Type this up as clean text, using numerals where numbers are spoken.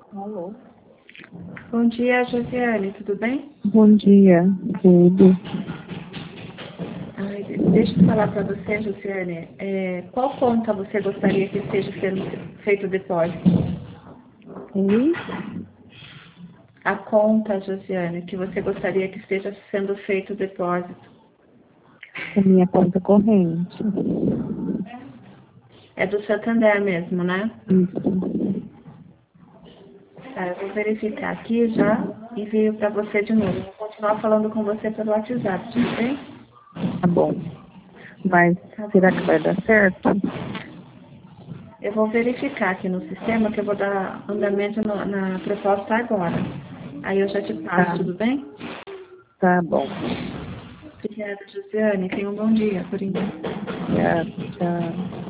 Alô? Bom dia, Josiane, tudo bem? Bom dia, tudo. Ai, deixa eu falar para você, Josiane. Qual conta você gostaria que esteja sendo feito o depósito? Oi? A conta, Josiane, que você gostaria que esteja sendo feito o depósito. A minha conta corrente. É do Santander mesmo, né? Isso. Tá, eu vou verificar aqui já e envio para você de novo. Vou continuar falando com você pelo WhatsApp, tudo bem? Tá bom. Mas Tá será bom. que vai dar certo? Eu vou verificar aqui no sistema que eu vou dar andamento na proposta agora. Aí eu já te passo, Tá. tudo bem? Tá bom. Obrigada, Josiane. Tenha um bom dia, por enquanto. Obrigada. Tchau.